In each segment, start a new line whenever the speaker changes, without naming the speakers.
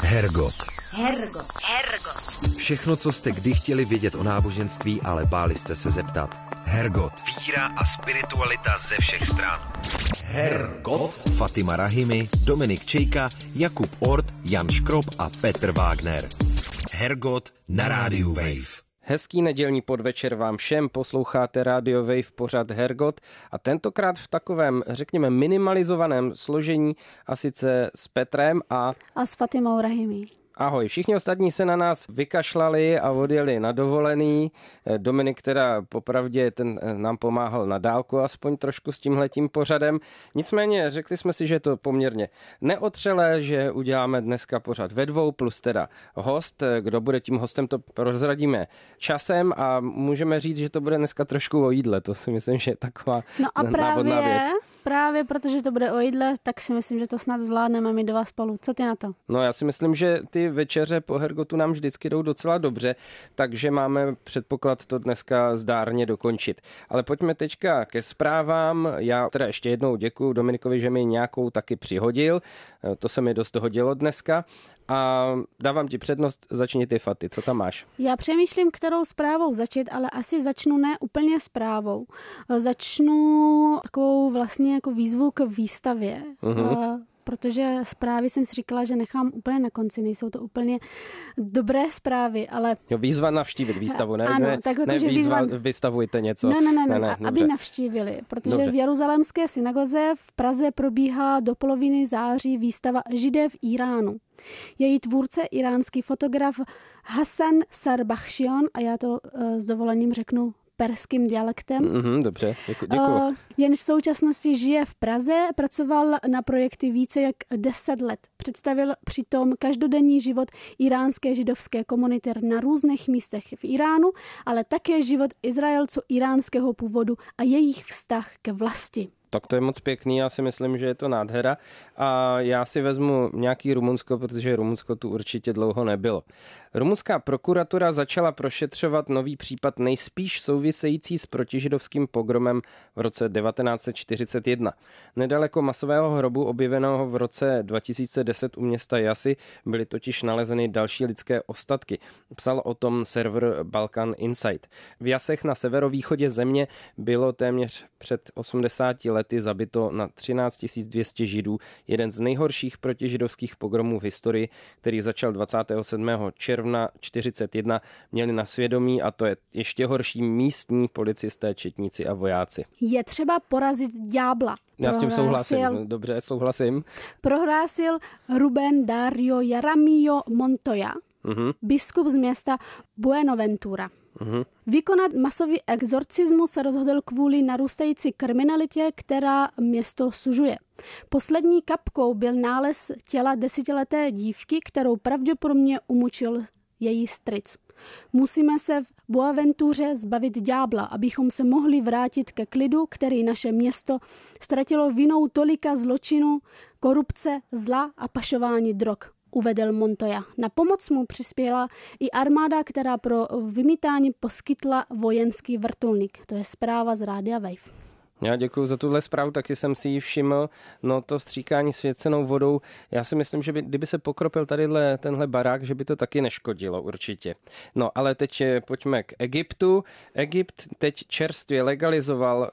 Hergot.
Hergot.
Všechno, co jste kdy chtěli vědět o náboženství, ale báli jste se zeptat. Hergot. Víra a spiritualita ze všech stran. Hergot. Fatima Rahimi, Dominik Čejka, Jakub Ort, Jan Škrob a Petr Wagner. Hergot na rádiu Wave.
Hezký nedělní podvečer vám všem, posloucháte Radio Wave pořad Hergot a tentokrát v takovém, řekněme, minimalizovaném složení a sice s Petrem a
s Fatimou Rahimi.
Ahoj, všichni ostatní se na nás vykašlali a odjeli na dovolený. Dominik teda popravdě ten nám pomáhal na dálku aspoň trošku s tímhletím pořadem. Nicméně řekli jsme si, že to poměrně neotřelé, že uděláme dneska pořad ve dvou plus teda host. Kdo bude tím hostem, to prozradíme časem a můžeme říct, že to bude dneska trošku o jídle. To si myslím, že je taková návodná věc.
Právě protože to bude o jídle, tak si myslím, že to snad zvládneme my dva spolu. Co ty na to?
No já si myslím, že ty večeře po Hergotu nám vždycky jdou docela dobře, takže máme předpoklad to dneska zdárně dokončit. Ale pojďme teďka ke zprávám. Já teda ještě jednou děkuju Dominikovi, že mi nějakou taky přihodil. To se mi dost hodilo dneska. A dávám ti přednost, začni ty, Faty, co tam máš?
Já přemýšlím, kterou zprávou začít, ale asi začnu ne úplně zprávou. Začnu takovou vlastně jako výzvu k výstavě. Protože zprávy jsem si říkala, že nechám úplně na konci, nejsou to úplně dobré zprávy, ale...
Jo, výzva navštívit výstavu, ne?
Ano, tak jako, že výzva...
vystavujte něco.
Ne, aby navštívili, protože dobře. V Jeruzalémské synagoze v Praze probíhá do poloviny září výstava Židé v Iránu. Její tvůrce, iránský fotograf Hassan Sarbachšian, a já to s dovolením řeknu perským dialektem.
Dobře, děkuji.
Jen v současnosti žije v Praze, pracoval na projekty více jak 10 let. Představil přitom každodenní život iránské židovské komunity na různých místech v Iránu, ale také život Izraelců iránského původu a jejich vztah ke vlasti.
Tak to je moc pěkný, já si myslím, že je to nádhera a já si vezmu nějaký Rumunsko, protože Rumunsko tu určitě dlouho nebylo. Rumunská prokuratura začala prošetřovat nový případ nejspíš související s protižidovským pogromem v roce 1941. Nedaleko masového hrobu objeveného v roce 2010 u města Jasy byly totiž nalezeny další lidské ostatky. Psal o tom server Balkan Insight. V Jasech na severovýchodě země bylo téměř před 80 lety zabito na 13 200 Židů, jeden z nejhorších protižidovských pogromů v historii, který začal 27. června 1941, měli na svědomí, a to je ještě horší, místní policisté, četníci a vojáci.
Je třeba porazit ďábla.
Já s tím souhlasím. Dobře, souhlasím.
Prohlásil Rubén Dario Jaramillo Montoya, biskup z města Buenaventura. Vykonat masový exorcismus se rozhodl kvůli narůstající kriminalitě, která město sužuje. Poslední kapkou byl nález těla 10leté dívky, kterou pravděpodobně umučil její strýc. Musíme se v Boaventuře zbavit ďábla, abychom se mohli vrátit ke klidu, který naše město ztratilo vinou tolika zločinů, korupce, zla a pašování drog, uvedl Montoya. Na pomoc mu přispěla i armáda, která pro vymítání poskytla vojenský vrtulník. To je zpráva z Rádia Wave.
Já děkuji za tuhle zprávu, taky jsem si ji všiml. No to stříkání svěcenou vodou, já si myslím, že kdyby se pokropil tenhle barák, že by to taky neškodilo určitě. No ale teď pojďme k Egyptu. Egypt teď čerstvě legalizoval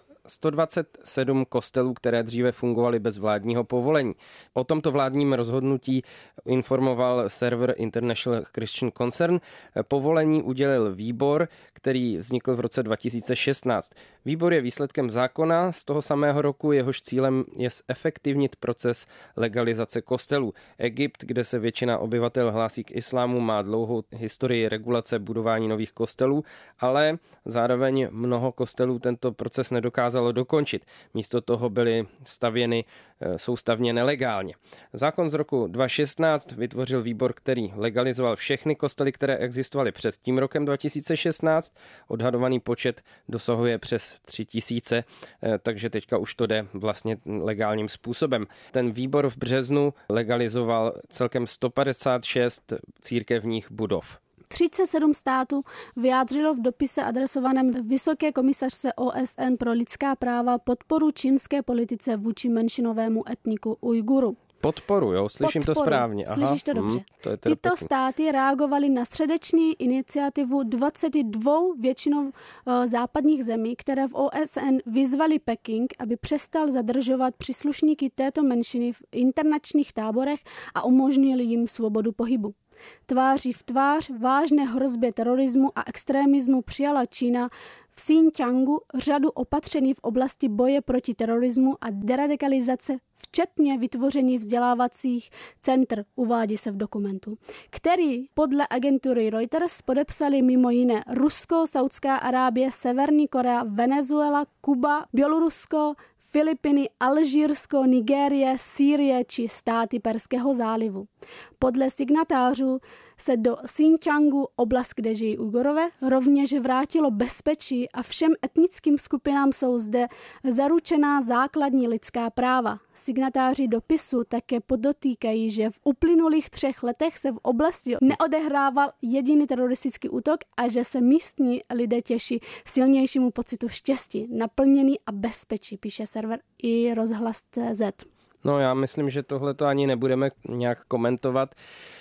127 kostelů, které dříve fungovaly bez vládního povolení. O tomto vládním rozhodnutí informoval server International Christian Concern. Povolení udělil výbor, který vznikl v roce 2016. Výbor je výsledkem zákona z toho samého roku, jehož cílem je zefektivnit proces legalizace kostelů. Egypt, kde se většina obyvatel hlásí k islámu, má dlouhou historii regulace budování nových kostelů, ale zároveň mnoho kostelů tento proces nedokázalo dokončit. Místo toho byly stavěny soustavně nelegálně. Zákon z roku 2016 vytvořil výbor, který legalizoval všechny kostely, které existovaly před tím rokem 2016. Odhadovaný počet dosahuje přes 3000, takže teďka už to jde vlastně legálním způsobem. Ten výbor v březnu legalizoval celkem 156 církevních budov.
37 států vyjádřilo v dopise adresovaném Vysoké komisařce OSN pro lidská práva podporu čínské politice vůči menšinovému etniku Ujguru.
Podporu, jo? Slyším to správně. Aha,
slyšíš to dobře.
To je teda
Tyto
pěkný.
státy reagovaly na středeční iniciativu 22 většinou západních zemí, které v OSN vyzvali Peking, aby přestal zadržovat příslušníky této menšiny v internačních táborech a umožnili jim svobodu pohybu. Tváří v tvář vážné hrozbě terorismu a extremismu přijala Čína v Xinjiangu řadu opatření v oblasti boje proti terorismu a deradikalizace, včetně vytvoření vzdělávacích center, uvádí se v dokumentu, který podle agentury Reuters podepsali mimo jiné Rusko, Saudská Arábie, Severní Korea, Venezuela, Kuba, Bělorusko, Filipiny, Alžírsko, Nigérie, Sýrie či státy Perského zálivu. Podle signatářů se do Xinjiangu, oblast, kde žijí Ujgurové, rovněž vrátilo bezpečí a všem etnickým skupinám jsou zde zaručená základní lidská práva. Signatáři dopisu také podotýkají, že v uplynulých 3 letech se v oblasti neodehrával jediný teroristický útok a že se místní lidé těší silnějšímu pocitu štěstí, naplnění a bezpečí, píše server i rozhlas.cz.
No já myslím, že tohle to ani nebudeme nějak komentovat.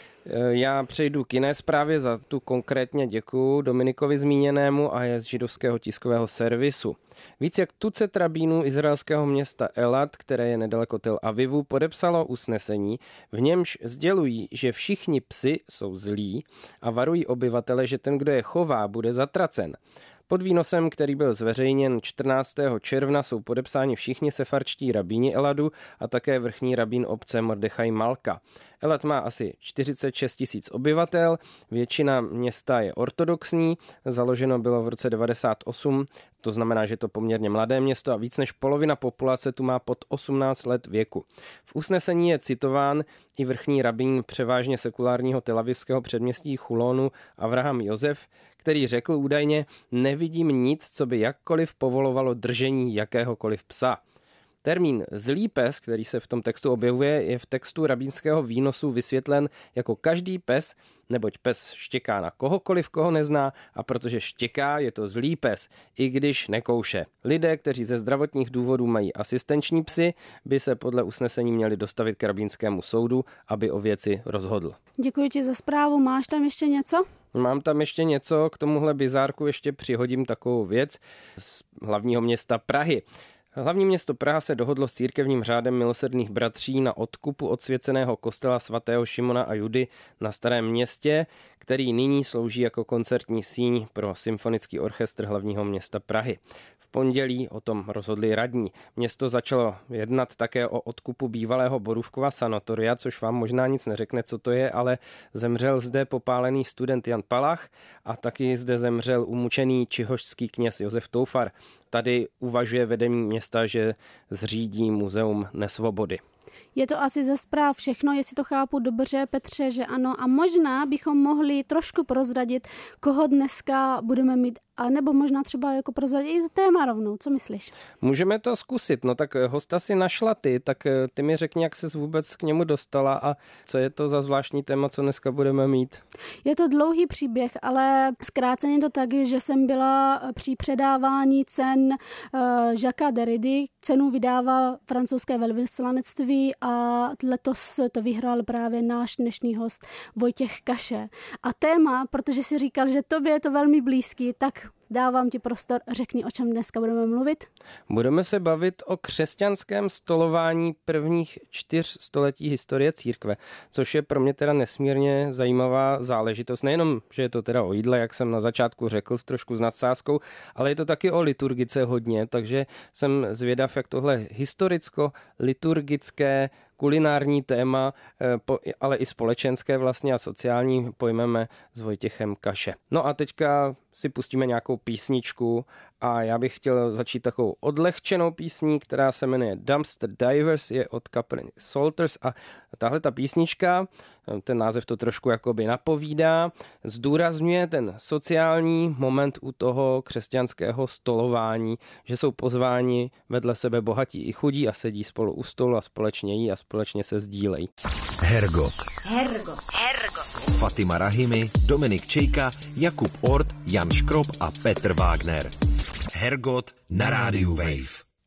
Já přejdu k jiné zprávě, za tu konkrétně děkuju Dominikovi zmíněnému a je z židovského tiskového servisu. Víc jak tucet rabínů izraelského města Elad, které je nedaleko Tel Avivu, podepsalo usnesení, v němž sdělují, že všichni psi jsou zlí a varují obyvatele, že ten, kdo je chová, bude zatracen. Pod výnosem, který byl zveřejněn 14. června, jsou podepsáni všichni sefarčtí rabíni Eladu a také vrchní rabín obce Mordechaj Malka. Elad má asi 46 000 obyvatel, většina města je ortodoxní, založeno bylo v roce 1998, to znamená, že je to poměrně mladé město a víc než polovina populace tu má pod 18 let věku. V usnesení je citován i vrchní rabín převážně sekulárního telavivského předměstí Chulonu Avraham Josef, který řekl údajně: nevidím nic, co by jakkoliv povolovalo držení jakéhokoliv psa. Termín zlý pes, který se v tom textu objevuje, je v textu rabínského výnosu vysvětlen jako každý pes, neboť pes štěká na kohokoliv, koho nezná, a protože štěká, je to zlý pes, i když nekouše. Lidé, kteří ze zdravotních důvodů mají asistenční psy, by se podle usnesení měli dostavit k rabínskému soudu, aby o věci rozhodl.
Děkuji ti za zprávu. Máš tam ještě něco?
Mám tam ještě něco, k tomuhle bizárku ještě přihodím takovou věc z hlavního města Prahy. Hlavní město Praha se dohodlo s církevním řádem milosrdných bratří na odkupu odsvěceného kostela svatého Šimona a Judy na Starém Městě, který nyní slouží jako koncertní síň pro symfonický orchestr hlavního města Prahy. V pondělí o tom rozhodli radní. Město začalo jednat také o odkupu bývalého Borůvkova sanatoria, což vám možná nic neřekne, co to je, ale zemřel zde popálený student Jan Palach a taky zde zemřel umučený čihožský kněz Josef Toufar. Tady uvažuje vedení města, že zřídí muzeum nesvobody.
Je to asi ze zpráv všechno, jestli to chápu dobře, Petře, že ano. A možná bychom mohli trošku prozradit, koho dneska budeme mít, a nebo možná třeba jako prozradit i to téma rovnou. Co myslíš?
Můžeme to zkusit. No tak hosta si našla ty, tak ty mi řekni, jak ses vůbec k němu dostala a co je to za zvláštní téma, co dneska budeme mít.
Je to dlouhý příběh, ale zkráceně to tak, že jsem byla při předávání cen Jacques Derrida. Cenu vydává francouzské velvyslanectví a letos to vyhrál právě náš dnešní host Vojtěch Kaše. A téma, protože si říkal, že tobě je to velmi blízký, tak dávám ti prostor, řekni, o čem dneska budeme mluvit.
Budeme se bavit o křesťanském stolování prvních 4 století historie církve, což je pro mě teda nesmírně zajímavá záležitost. Nejenom, že je to teda o jídle, jak jsem na začátku řekl, trošku s nadsázkou, ale je to taky o liturgice hodně, takže jsem zvědav, jak tohle historicko-liturgické kulinární téma, ale i společenské vlastně a sociální pojmeme s Vojtěchem Kaše. No a teďka si pustíme nějakou písničku a já bych chtěl začít takovou odlehčenou písní, která se jmenuje Dumpster Divers, je od kapely Salters a tahle ta písnička, ten název to trošku jakoby napovídá, zdůrazňuje ten sociální moment u toho křesťanského stolování, že jsou pozváni vedle sebe bohatí i chudí a sedí spolu u stolu a společně jí a společně se sdílejí.
Hergot. Fatima Rahimi, Dominik Čejka, Jakub Ort, Jan Škrob a Petr Wagner. Hergot na rádiu Wave.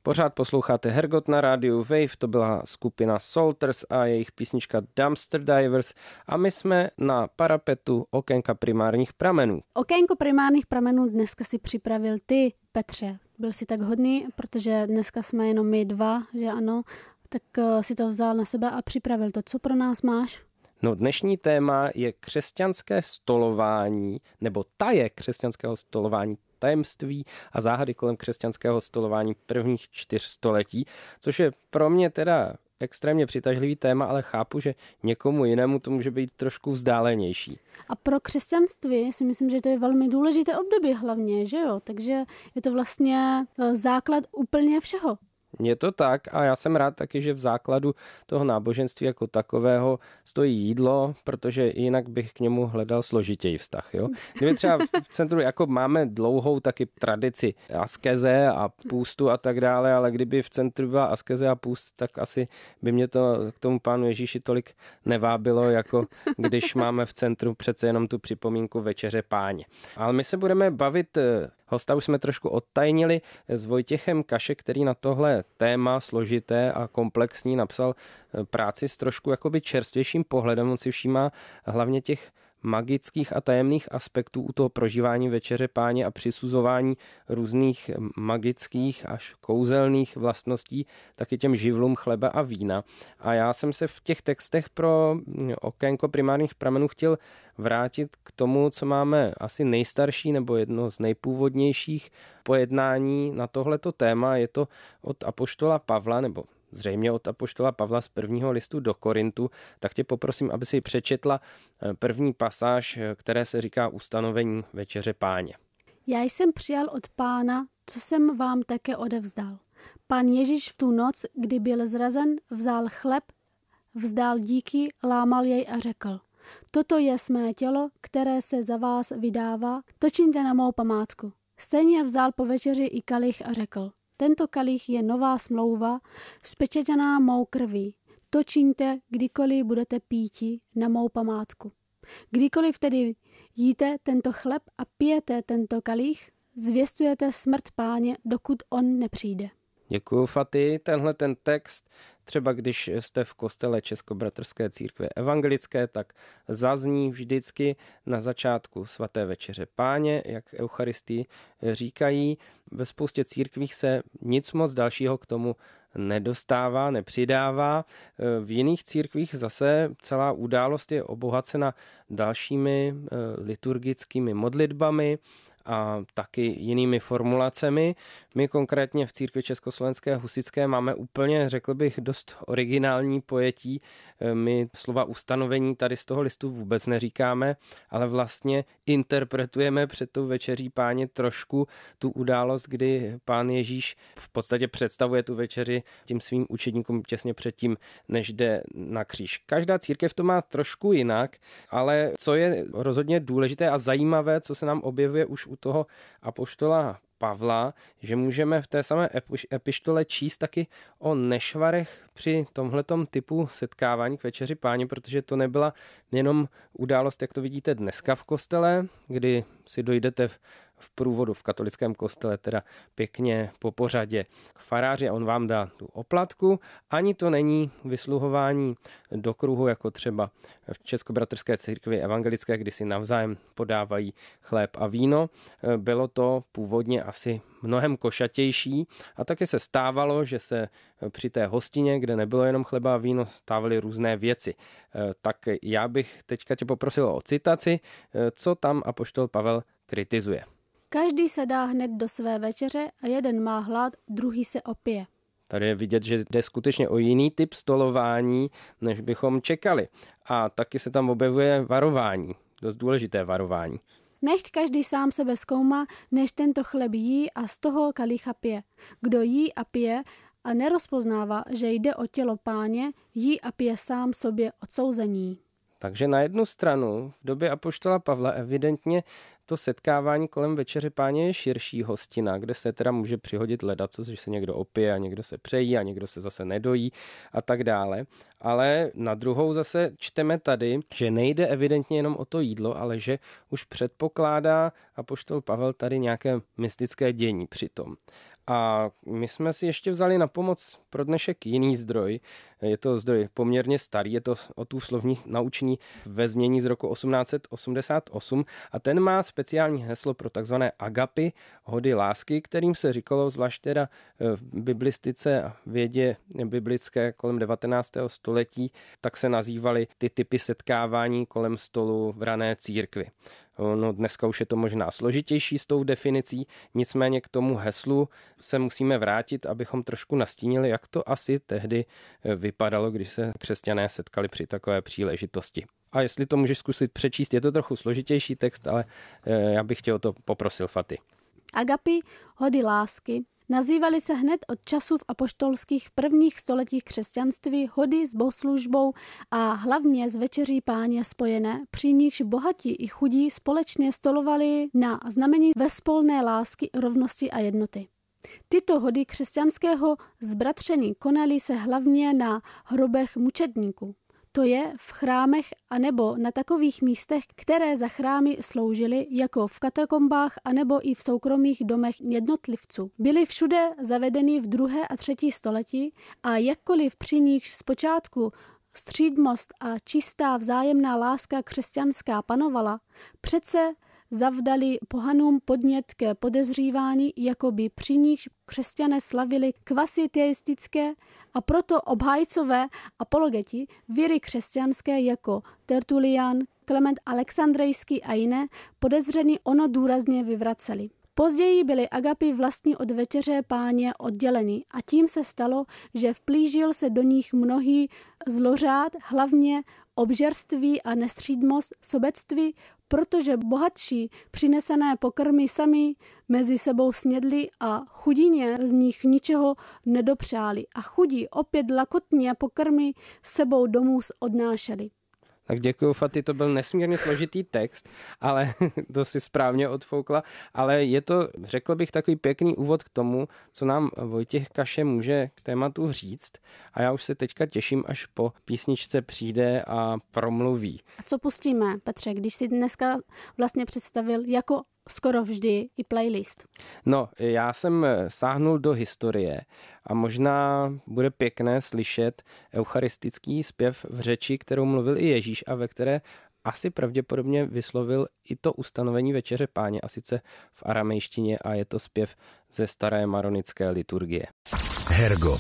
Pořád posloucháte Hergot na rádiu Wave, to byla skupina Salters a jejich písnička Dumpster Divers a my jsme na parapetu Okénka primárních pramenů.
Okénko primárních pramenů dneska si připravil ty, Petře. Byl jsi tak hodný, protože dneska jsme jenom my dva, že ano, tak si to vzal na sebe a připravil to. Co pro nás máš?
No, dnešní téma je křesťanské stolování, nebo taje křesťanského stolování, tajemství a záhady kolem křesťanského stolování prvních 4 století, což je pro mě teda extrémně přitažlivý téma, ale chápu, že někomu jinému to může být trošku vzdálenější. A
pro křesťanství si myslím, že to je velmi důležité období hlavně, že jo? Takže je to vlastně základ úplně všeho.
Je to tak a já jsem rád taky, že v základu toho náboženství jako takového stojí jídlo, protože jinak bych k němu hledal složitěji vztah. Jo? Kdyby třeba v centru jako máme dlouhou taky tradici askeze a půstu a tak dále, ale kdyby v centru byla askeze a půst, tak asi by mě to k tomu pánu Ježíši tolik nevábilo, jako když máme v centru přece jenom tu připomínku Večeře Páně. Ale my se budeme bavit, hosta už jsme trošku odtajnili, s Vojtěchem Kaše, který na tohle téma složité a komplexní napsal práci s trošku jakoby čerstvějším pohledem. On si všímá hlavně těch magických a tajemných aspektů u toho prožívání Večeře Páně a přisuzování různých magických až kouzelných vlastností taky těm živlům chleba a vína. A já jsem se v těch textech pro Okénko primárních pramenů chtěl vrátit k tomu, co máme asi nejstarší nebo jedno z nejpůvodnějších pojednání na tohleto téma. Je to od apoštola Pavla, nebo zřejmě od apoštola Pavla z 1. listu do Korintu, tak tě poprosím, aby si přečetla první pasáž, které se říká ustanovení Večeře Páně.
Já jsem přijal od Pána, co jsem vám také odevzdal. Pán Ježíš v tu noc, kdy byl zrazen, vzal chleb, vzdal díky, lámal jej a řekl: Toto je mé tělo, které se za vás vydává, to čiňte na mou památku. Stejně vzal po večeři i kalich a řekl: Tento kalich je nová smlouva, spečetěná mou krví. To čiňte, kdykoliv budete píti na mou památku. Kdykoliv tedy jíte tento chleb a pijete tento kalich, zvěstujete smrt Páně, dokud on nepřijde.
Děkuju, Fati. Tenhle ten text, třeba když jste v kostele Českobratrské církve evangelické, tak zazní vždycky na začátku svaté Večeře Páně, jak Eucharistii říkají. Ve spoustě církvích se nic moc dalšího k tomu nedostává, nepřidává. V jiných církvích zase celá událost je obohacena dalšími liturgickými modlitbami a taky jinými formulacemi. My konkrétně v církvi Československé husitské máme úplně, řekl bych, dost originální pojetí. My slova ustanovení tady z toho listu vůbec neříkáme, ale vlastně interpretujeme před tou Večeří Páně trošku tu událost, kdy Pán Ježíš v podstatě představuje tu večeři tím svým učedníkům těsně předtím, než jde na kříž. Každá církev to má trošku jinak, ale co je rozhodně důležité a zajímavé, co se nám objevuje už u toho apoštola Pavla, že můžeme v té samé epištole číst taky o nešvarech při tomhletom typu setkávání k Večeři Páně, protože to nebyla jenom událost, jak to vidíte dneska v kostele, kdy si dojdete v průvodu v katolickém kostele teda pěkně po pořadě k faráři a on vám dá tu oplatku. Ani to není vysluhování do kruhu, jako třeba v Českobratrské církvi evangelické, kdy si navzájem podávají chléb a víno. Bylo to původně asi mnohem košatější a taky se stávalo, že se při té hostině, kde nebylo jenom chleba a víno, stávaly různé věci. Tak já bych teďka tě poprosil o citaci, co tam apoštol Pavel kritizuje.
Každý se dá hned do své večeře a jeden má hlad, druhý se opije.
Tady je vidět, že jde skutečně o jiný typ stolování, než bychom čekali. A taky se tam objevuje varování, dost důležité varování.
Nechť každý sám sebe zkoumá, než tento chleb jí a z toho kalicha pije. Kdo jí a pije a nerozpoznává, že jde o tělo Páně, jí a pije sám sobě odsouzení.
Takže na jednu stranu v době apoštola Pavla evidentně to setkávání kolem Večeře Páně je širší hostina, kde se teda může přihodit ledacos, že se někdo opije a někdo se přejí a někdo se zase nedojí a tak dále. Ale na druhou zase čteme tady, že nejde evidentně jenom o to jídlo, ale že už předpokládá apoštol Pavel tady nějaké mystické dění přitom. A my jsme si ještě vzali na pomoc pro dnešek jiný zdroj. Je to zdroj poměrně starý, je to Ottův naučný ve znění z roku 1888 a ten má speciální heslo pro takzvané agapy, hody lásky, kterým se říkalo zvlášť teda v biblistice a vědě biblické kolem 19. století, tak se nazývaly ty typy setkávání kolem stolu v rané církvi. No, dneska už je to možná složitější s tou definicí, nicméně k tomu heslu se musíme vrátit, abychom trošku nastínili, jak to asi tehdy vypadalo, když se křesťané setkali při takové příležitosti. A jestli to můžeš zkusit přečíst, je to trochu složitější text, ale já bych tě o to poprosil, Fati.
Agapy, hody lásky, nazývaly se hned od časů v apoštolských prvních stoletích křesťanství hody s bohoslužbou a hlavně s večeří Páně spojené, při nichž bohatí i chudí společně stolovali na znamení vespolné lásky, rovnosti a jednoty. Tyto hody křesťanského zbratření konaly se hlavně na hrobech mučedníků. To je v chrámech anebo na takových místech, které za chrámy sloužily, jako v katakombách anebo i v soukromých domech jednotlivců. Byly všude zavedeny v 2. a 3. století a jakkoliv při nich zpočátku střídmost a čistá vzájemná láska křesťanská panovala, přece zavdali pohanům podnět ke podezřívání, jako by při nich křesťané slavili kvasy teistické a proto obhájcové apologeti víry křesťanské jako Tertulian, Klement Alexandrejský a jiné podezření ono důrazně vyvraceli. Později byly agapy vlastní od večeře Páně odděleny a tím se stalo, že vplížil se do nich mnohý zlořád, hlavně obžerství a nestřídmost, sobectví, protože bohatší přinesené pokrmy sami mezi sebou snědli a chudině z nich ničeho nedopřáli a chudí opět lakotně pokrmy sebou domů odnášeli.
Tak děkuju, Fati, to byl nesmírně složitý text, ale to si správně odfoukla, ale je to, řekl bych, takový pěkný úvod k tomu, co nám Vojtěch Kaše může k tématu říct a já už se teďka těším, až po písničce přijde a promluví.
A co pustíme, Petře, když si dneska vlastně představil jako skoro vždy i playlist?
No, já jsem sáhnul do historie a možná bude pěkné slyšet eucharistický zpěv v řeči, kterou mluvil i Ježíš a ve které asi pravděpodobně vyslovil i to ustanovení večeře Páně, a sice v aramejštině, a je to zpěv ze staré maronické liturgie.
Hergot.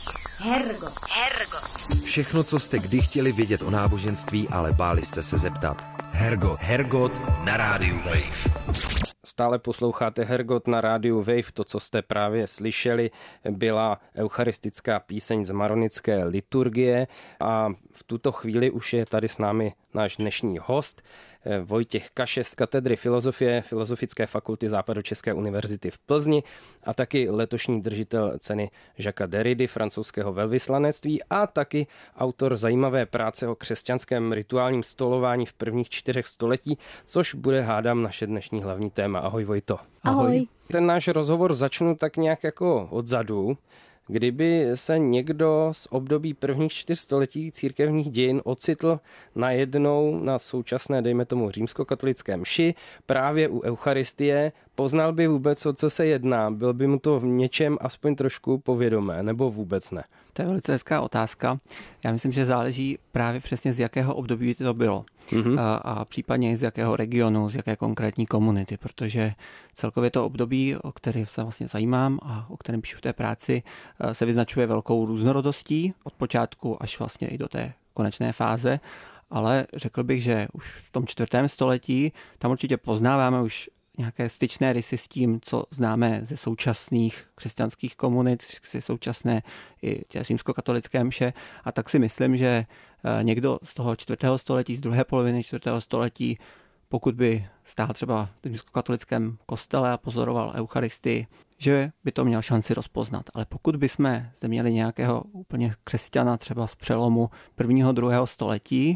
Všechno, co jste kdy chtěli vědět o náboženství, ale báli jste se zeptat. Hergot na rádiu Wave.
Stále posloucháte Hergot na rádiu Wave. To, co jste právě slyšeli, byla eucharistická píseň z maronické liturgie a v tuto chvíli už je tady s námi náš dnešní host, Vojtěch Kaše z katedry filozofie Filozofické fakulty Západočeské univerzity v Plzni a taky letošní držitel ceny Jacquesa Derrida, francouzského velvyslanectví, a taky autor zajímavé práce o křesťanském rituálním stolování v prvních 4 století, což bude, hádám, naše dnešní hlavní téma. Ahoj, Vojto.
Ahoj.
Ten náš rozhovor začnu tak nějak jako odzadu. Kdyby se někdo z období prvních 4 století církevních dějin ocitl najednou na současné, dejme tomu, římskokatolické mši, právě u eucharistie, poznal by vůbec, o co se jedná? Byl by mu to v něčem aspoň trošku povědomé, nebo vůbec ne?
To je velice hezká otázka. Já myslím, že záleží právě přesně z jakého období to bylo. A případně z jakého regionu, z jaké konkrétní komunity, protože celkově to období, o které se vlastně zajímám a o kterém píšu v té práci, se vyznačuje velkou různorodostí od počátku až vlastně i do té konečné fáze, ale řekl bych, že už v tom 4. století tam určitě poznáváme už nějaké styčné rysy s tím, co známe ze současných křesťanských komunit, ze současné i té římskokatolické mše. A tak si myslím, že někdo z toho 4. století, z druhé poloviny 4. století, pokud by stál třeba v římskokatolickém kostele a pozoroval eucharistii, že by to měl šanci rozpoznat. Ale pokud bychom zde měli nějakého úplně křesťana třeba z přelomu 1. 2. století,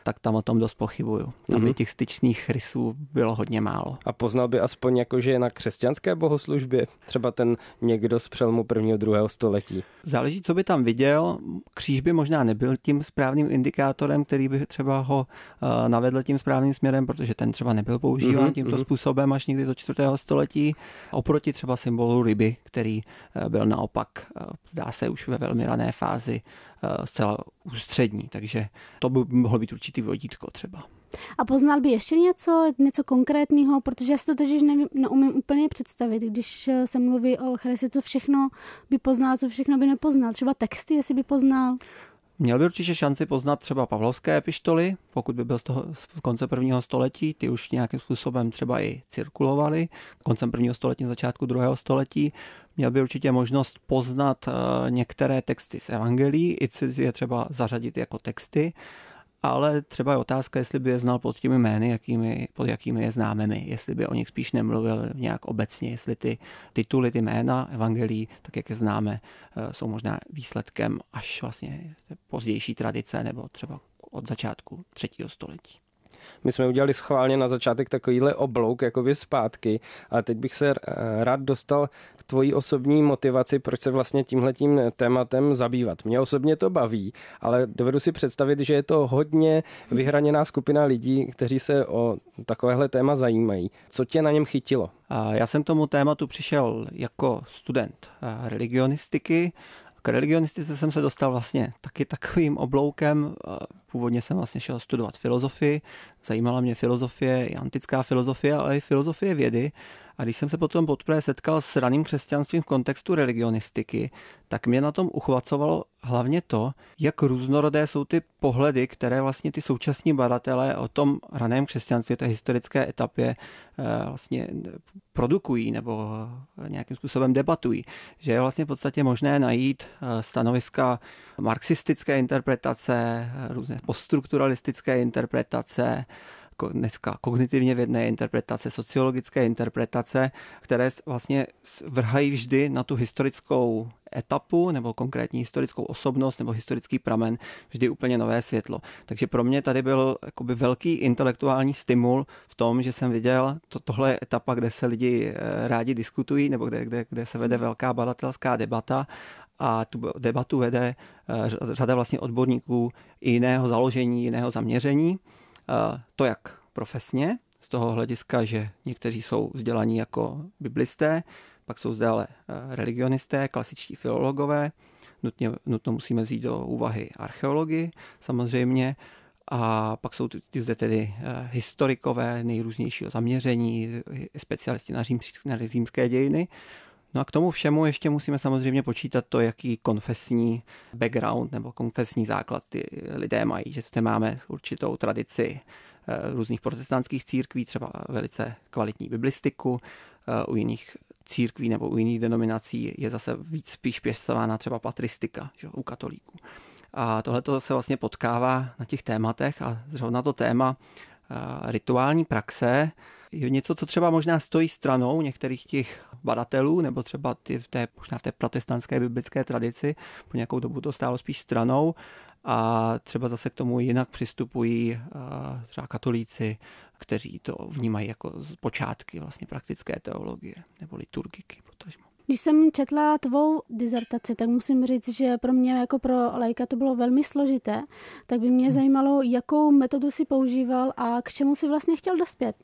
tak tam o tom dost pochybuju. Tam by těch styčných rysů bylo hodně málo.
A poznal by aspoň jako, že je na křesťanské bohoslužbě? Třeba ten někdo z přelomu 1. a 2. století.
Záleží, co by tam viděl. Kříž by možná nebyl tím správným indikátorem, který by třeba ho navedl tím správným směrem, protože ten třeba nebyl používán tímto způsobem až někdy do 4. století. Oproti třeba symbolu ryby, který byl naopak, zdá se, už ve velmi rané fázi zcela ústřední. Takže to by mohlo být určitý vodítko třeba.
A poznal by ještě něco konkrétního, protože já si to totiž neumím úplně představit, když se mluví o Charisi, co všechno by poznal, co všechno by nepoznal. Třeba texty, jestli by poznal.
Měl by určitě šanci poznat třeba pavlovské epištoly, pokud by byl z konce 1. století, ty už nějakým způsobem třeba i cirkulovaly, koncem 1. století, začátku 2. století. Měl by určitě možnost poznat některé texty z evangelií, i si je třeba zařadit jako texty, ale třeba je otázka, jestli by je znal pod těmi jmény, pod jakými je známe my, jestli by o nich spíš nemluvil nějak obecně, jestli ty tituly, ty jména evangelií, tak jak je známe, jsou možná výsledkem až vlastně pozdější tradice nebo třeba od začátku 3. století.
My jsme udělali schválně na začátek takovýhle oblouk jakoby zpátky, ale teď bych se rád dostal k tvojí osobní motivaci, proč se vlastně tímhletím tématem zabývat. Mě osobně to baví, ale dovedu si představit, že je to hodně vyhraněná skupina lidí, kteří se o takovéhle téma zajímají. Co tě na něm chytilo?
Já jsem tomu tématu přišel jako student religionistiky. K religionistice jsem se dostal vlastně taky takovým obloukem. Původně jsem vlastně šel studovat filozofii. Zajímala mě filozofie, i antická filozofie, ale i filozofie vědy. A když jsem se potom poprvé setkal s raným křesťanstvím v kontextu religionistiky, tak mě na tom uchvacovalo hlavně to, jak různorodé jsou ty pohledy, které vlastně ty současní badatelé o tom raném křesťanství, té historické etapě vlastně produkují nebo nějakým způsobem debatují. Že je vlastně v podstatě možné najít stanoviska marxistické interpretace, různé poststrukturalistické interpretace, dneska kognitivně vědné interpretace, sociologické interpretace, které vlastně vrhají vždy na tu historickou etapu nebo konkrétní historickou osobnost nebo historický pramen vždy úplně nové světlo. Takže pro mě tady byl jakoby velký intelektuální stimul v tom, že jsem viděl, tohle je etapa, kde se lidi rádi diskutují nebo kde se vede velká badatelská debata a tu debatu vede řada vlastně odborníků i jiného založení, jiného zaměření. To jak profesně, z toho hlediska, že někteří jsou vzdělaní jako biblisté, pak jsou zde ale religionisté, klasičtí filologové, nutno musíme vzít do úvahy archeologii samozřejmě, a pak jsou zde tedy historikové nejrůznějšího zaměření, specialisti na římské dějiny. No a k tomu všemu ještě musíme samozřejmě počítat to, jaký konfesní background nebo konfesní základ ty lidé mají. Že zde máme určitou tradici různých protestantských církví, třeba velice kvalitní biblistiku, u jiných církví nebo u jiných denominací je zase víc spíš pěstována třeba patristika, že, u katolíků. A tohleto se vlastně potkává na těch tématech a zrovna to téma rituální praxe je něco, co třeba možná stojí stranou některých těch badatelů, nebo třeba možná v té protestantské biblické tradici, po nějakou dobu to stálo spíš stranou a třeba zase k tomu jinak přistupují třeba katolíci, kteří to vnímají jako z počátky vlastně praktické teologie nebo liturgiky potažmo.
Když jsem četla tvou dizertaci, tak musím říct, že pro mě jako pro laika to bylo velmi složité, tak by mě zajímalo, jakou metodu si používal a k čemu si vlastně chtěl dospět.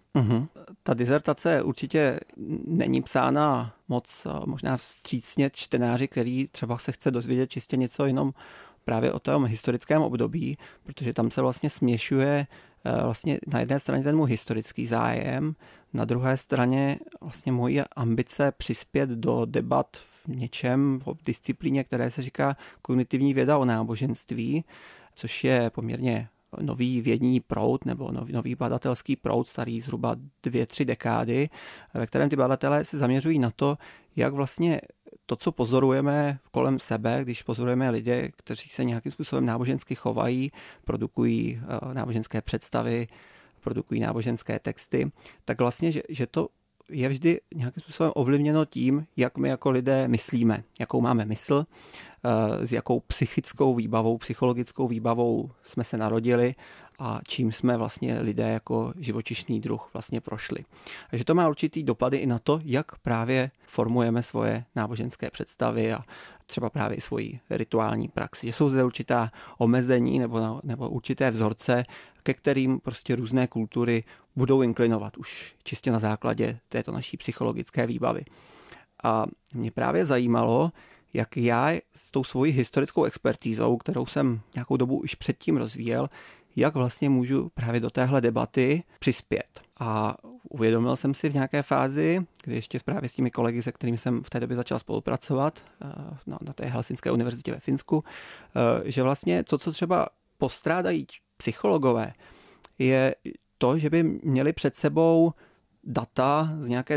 Ta dizertace určitě není psána moc možná vstřícně čtenáři, který třeba se chce dozvědět čistě něco jenom právě o tom historickém období, protože tam se vlastně směšuje vlastně na jedné straně ten můj historický zájem, na druhé straně vlastně moje ambice přispět do debat v něčem, v disciplíně, které se říká kognitivní věda o náboženství, což je poměrně nový vědní proud nebo nový badatelský proud, starý zhruba 2-3 dekády, ve kterém ty badatelé se zaměřují na to, jak vlastně to, co pozorujeme kolem sebe, když pozorujeme lidi, kteří se nějakým způsobem nábožensky chovají, produkují náboženské představy, produkují náboženské texty, tak vlastně, že to je vždy nějakým způsobem ovlivněno tím, jak my jako lidé myslíme, jakou máme mysl, s jakou psychickou výbavou, psychologickou výbavou jsme se narodili a čím jsme vlastně lidé jako živočišný druh vlastně prošli. Takže to má určitý dopady i na to, jak právě formujeme svoje náboženské představy a třeba právě i svoji rituální praxi. Že jsou zde určitá omezení nebo určité vzorce, ke kterým prostě různé kultury budou inklinovat už čistě na základě této naší psychologické výbavy. A mě právě zajímalo, jak já s tou svojí historickou expertízou, kterou jsem nějakou dobu už předtím rozvíjel, jak vlastně můžu právě do téhle debaty přispět. A uvědomil jsem si v nějaké fázi, kdy ještě právě s těmi kolegy, se kterými jsem v té době začal spolupracovat na té Helsinské univerzitě ve Finsku, že vlastně to, co třeba postrádají psychologové, je to, že by měli před sebou data z nějaké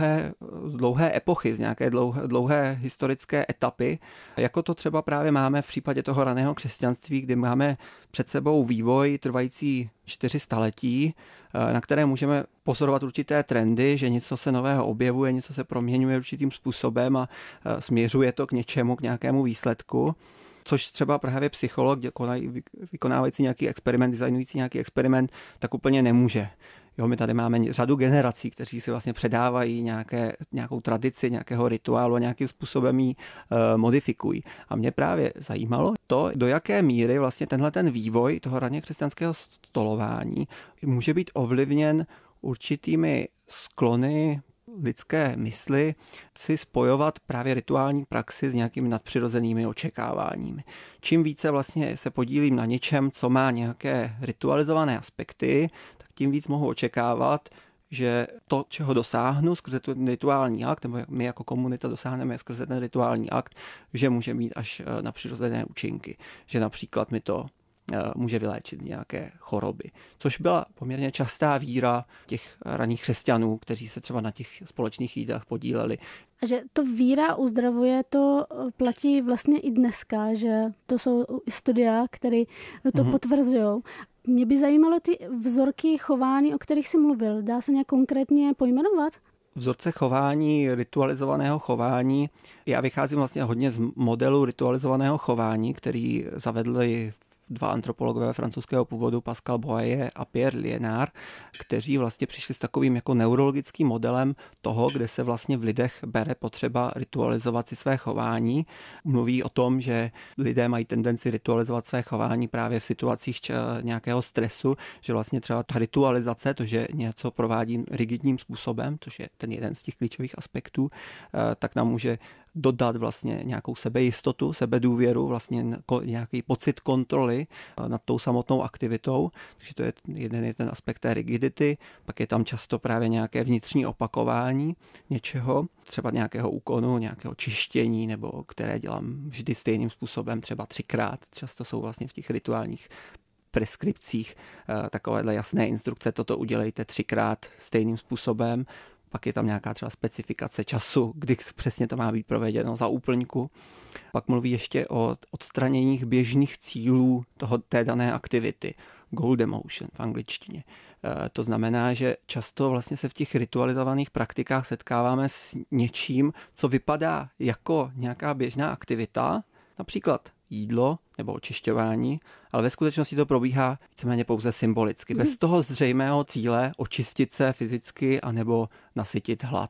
dlouhé epochy, z nějaké dlouhé historické etapy, jako to třeba právě máme v případě toho raného křesťanství, kdy máme před sebou vývoj trvající 400 letí, na které můžeme pozorovat určité trendy, že něco se nového objevuje, něco se proměňuje určitým způsobem a směřuje to k něčemu, k nějakému výsledku. Což třeba právě psycholog, vykonávající nějaký experiment, designující nějaký experiment, tak úplně nemůže. Jo, my tady máme řadu generací, kteří si vlastně předávají nějakou tradici, nějakého rituálu a nějakým způsobem ji modifikují. A mě právě zajímalo to, do jaké míry vlastně ten vývoj toho raně křesťanského stolování může být ovlivněn určitými sklony lidské mysli si spojovat právě rituální praxi s nějakými nadpřirozenými očekáváními. Čím více vlastně se podílím na něčem, co má nějaké ritualizované aspekty, tak tím víc mohu očekávat, že to, čeho dosáhnu skrze ten rituální akt, nebo my jako komunita dosáhneme skrze ten rituální akt, že může mít až nadpřirozené účinky. Že například mi to může vyléčit nějaké choroby. Což byla poměrně častá víra těch raných křesťanů, kteří se třeba na těch společných jídlech podíleli.
A že to víra uzdravuje, to platí vlastně i dneska, že to jsou studia, které to potvrzují. Mě by zajímalo ty vzorky chování, o kterých jsi mluvil. Dá se nějak konkrétně pojmenovat?
Vzorce chování, ritualizovaného chování. Já vycházím vlastně hodně z modelu ritualizovaného chování, který zavedli dva antropologové francouzského původu, Pascal Boyer a Pierre Liénard, kteří vlastně přišli s takovým jako neurologickým modelem toho, kde se vlastně v lidech bere potřeba ritualizovat si své chování. Mluví o tom, že lidé mají tendenci ritualizovat své chování právě v situacích nějakého stresu, že vlastně třeba ta ritualizace, to, že něco provádím rigidním způsobem, což je ten jeden z těch klíčových aspektů, tak nám může dodat vlastně nějakou sebejistotu, sebedůvěru, vlastně nějaký pocit kontroly nad tou samotnou aktivitou. Takže to je jeden ten aspekt té rigidity. Pak je tam často právě nějaké vnitřní opakování něčeho, třeba nějakého úkonu, nějakého čištění, nebo které dělám vždy stejným způsobem, třeba 3krát. Často jsou vlastně v těch rituálních preskripcích takovéhle jasné instrukce, toto udělejte 3krát stejným způsobem. Pak je tam nějaká třeba specifikace času, kdy přesně to má být provedeno za úplňku. Pak mluví ještě o odstraněních běžných cílů té dané aktivity. Goal demotion v angličtině. To znamená, že často vlastně se v těch ritualizovaných praktikách setkáváme s něčím, co vypadá jako nějaká běžná aktivita, například jídlo nebo očišťování, ale ve skutečnosti to probíhá víceméně pouze symbolicky, bez toho zřejmého cíle očistit se fyzicky anebo nasytit hlad.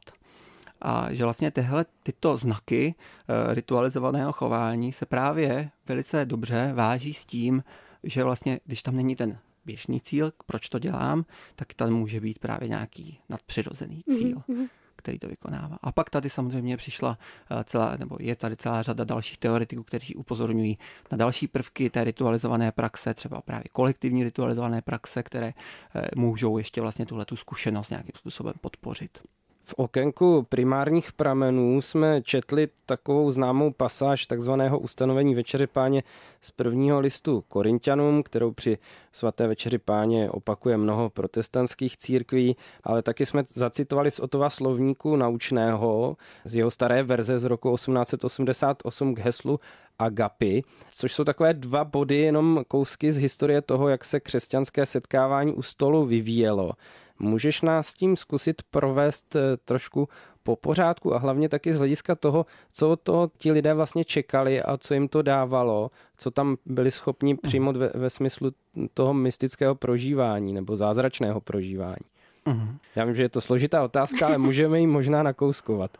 A že vlastně tyto znaky ritualizovaného chování se právě velice dobře váží s tím, že vlastně, když tam není ten běžný cíl, proč to dělám, tak tam může být právě nějaký nadpřirozený cíl, který to vykonává. A pak tady samozřejmě přišla je tady celá řada dalších teoretiků, kteří upozorňují na další prvky té ritualizované praxe, třeba právě kolektivní ritualizované praxe, které můžou ještě vlastně tuhletu zkušenost nějakým způsobem podpořit.
V okénku primárních pramenů jsme četli takovou známou pasáž takzvaného ustanovení Večeře Páně z prvního listu Korinťanům, kterou při svaté Večeři Páně opakuje mnoho protestantských církví, ale taky jsme zacitovali z Ottova slovníku naučného, z jeho staré verze z roku 1888 k heslu Agapi, což jsou takové 2 body, jenom kousky z historie toho, jak se křesťanské setkávání u stolu vyvíjelo. Můžeš nás tím zkusit provést trošku po pořádku a hlavně taky z hlediska toho, co od toho ti lidé vlastně čekali a co jim to dávalo, co tam byli schopni přijmout ve smyslu toho mystického prožívání nebo zázračného prožívání. Já vím, že je to složitá otázka, ale můžeme ji možná nakouskovat.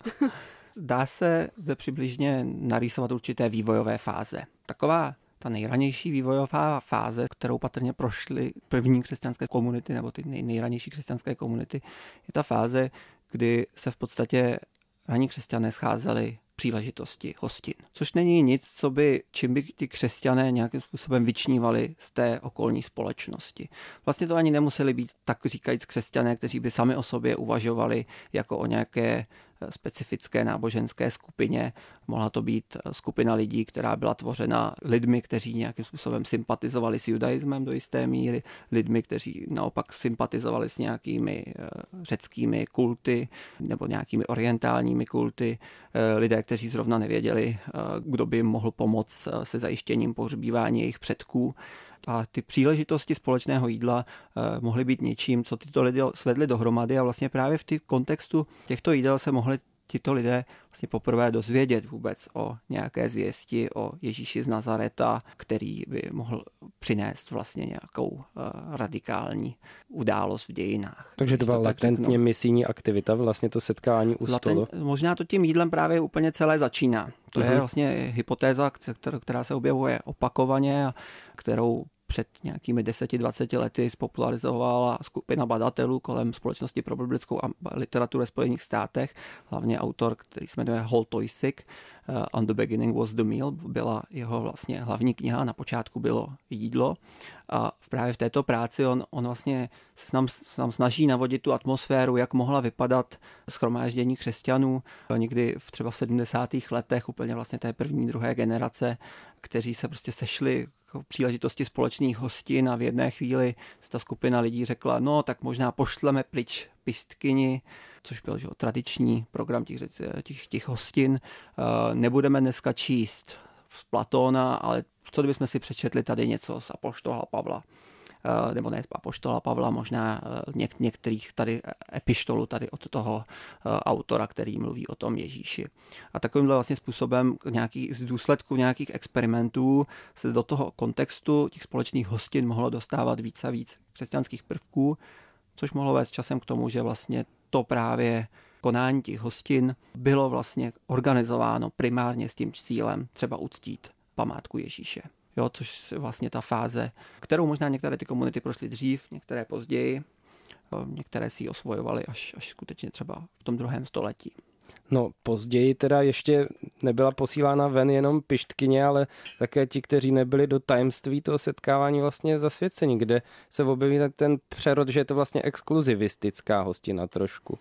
Dá se zde přibližně narýsovat určité vývojové fáze. Taková ta nejranější vývojová fáze, kterou patrně prošly první křesťanské komunity nebo ty nejranější křesťanské komunity, je ta fáze, kdy se v podstatě raní křesťané scházeli příležitosti hostin. Což není nic, čím by ti křesťané nějakým způsobem vyčnívali z té okolní společnosti. Vlastně to ani nemuseli být tak říkajíc křesťané, kteří by sami o sobě uvažovali jako o nějaké specifické náboženské skupině. Mohla to být skupina lidí, která byla tvořena lidmi, kteří nějakým způsobem sympatizovali s judaismem do jisté míry, lidmi, kteří naopak sympatizovali s nějakými řeckými kulty nebo nějakými orientálními kulty, lidé, kteří zrovna nevěděli, kdo by jim mohl pomoct se zajištěním pohřbívání jejich předků. A ty příležitosti společného jídla mohly být něčím, co tyto lidé svedli dohromady a vlastně právě v kontextu těchto jídel se mohli tito lidé vlastně poprvé dozvědět vůbec o nějaké zvěsti o Ježíši z Nazareta, který by mohl přinést vlastně nějakou radikální událost v dějinách.
Takže to byla latentně misijní aktivita, vlastně to setkání u stolu.
Možná to tím jídlem právě úplně celé začíná. To je vlastně hypotéza, která se objevuje opakovaně a kterou před nějakými 10-20 lety spopularizovala skupina badatelů kolem Společnosti pro biblickou literaturu ve Spojených státech, hlavně autor, který se jmenuje Hall Toysik. On the Beginning was the Meal byla jeho vlastně hlavní kniha, na počátku bylo jídlo. A právě v této práci on vlastně se nám snaží navodit tu atmosféru, jak mohla vypadat shromáždění křesťanů někdy třeba v 70. letech, úplně vlastně té první, druhé generace, kteří se prostě sešli příležitosti společných hostin a v jedné chvíli se ta skupina lidí řekla, no tak možná pošleme pryč pistkyni, což byl tradiční program těch hostin. Nebudeme dneska číst z Platóna, ale co kdybychom si přečetli tady něco z apoštola Pavla. Nebo ne z apoštola Pavla, možná některých tady epištolů tady od toho autora, který mluví o tom Ježíši. A takovýmhle vlastně způsobem z důsledku nějakých experimentů se do toho kontextu těch společných hostin mohlo dostávat víc a víc křesťanských prvků, což mohlo vést časem k tomu, že vlastně to právě konání těch hostin bylo vlastně organizováno primárně s tím cílem třeba uctít památku Ježíše. Jo, což je vlastně ta fáze, kterou možná některé ty komunity prošly dřív, některé později, některé si ji osvojovaly až skutečně třeba v tom 2. století.
No později teda ještě nebyla posílána ven jenom pištkyně, ale také ti, kteří nebyli do tajemství toho setkávání vlastně zasvěcení, kde se objeví ten přerod, že je to vlastně exkluzivistická hostina trošku.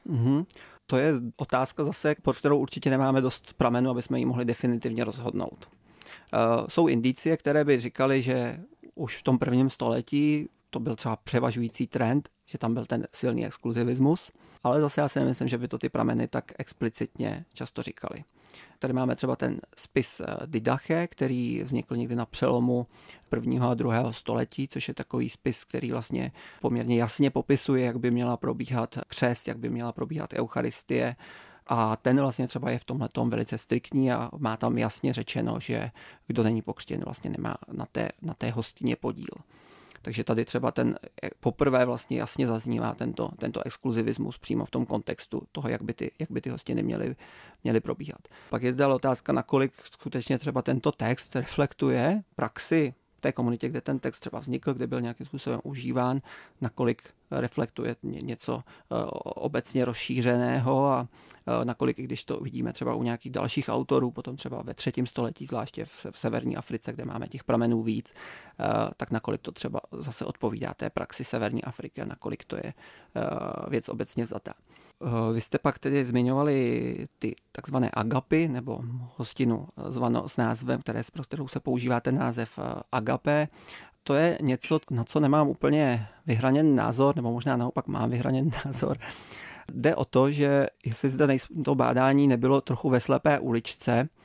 To je otázka zase, pod kterou určitě nemáme dost pramenů, aby jsme ji mohli definitivně rozhodnout. Jsou indicie, které by říkaly, že už v tom 1. století to byl třeba převažující trend, že tam byl ten silný exkluzivismus, ale zase já si nemyslím, že by to ty prameny tak explicitně často říkali. Tady máme třeba ten spis Didache, který vznikl někdy na přelomu 1. a 2. století, což je takový spis, který vlastně poměrně jasně popisuje, jak by měla probíhat křest, jak by měla probíhat eucharistie. A ten vlastně třeba je v tomhletom velice striktní a má tam jasně řečeno, že kdo není pokřtěn, vlastně nemá na té hostině podíl. Takže tady třeba ten poprvé vlastně jasně zaznívá tento exkluzivismus přímo v tom kontextu toho, jak by ty hostiny měly probíhat. Pak je zde otázka, nakolik skutečně třeba tento text reflektuje praxi té komunitě, kde ten text třeba vznikl, kde byl nějakým způsobem užíván, nakolik reflektuje něco obecně rozšířeného a nakolik, i když to vidíme třeba u nějakých dalších autorů, potom třeba ve 3. století, zvláště v severní Africe, kde máme těch pramenů víc, tak nakolik to třeba zase odpovídá té praxi severní Afriky a nakolik to je věc obecně vzatá. Vy jste pak tedy zmiňovali ty takzvané agapy, nebo hostinu zvanou s názvem, pro kterou se používá ten název agape. To je něco, na co nemám úplně vyhraněn názor, nebo možná naopak mám vyhraněn názor. Jde o to, že jestli zde to bádání nebylo trochu ve slepé uličce,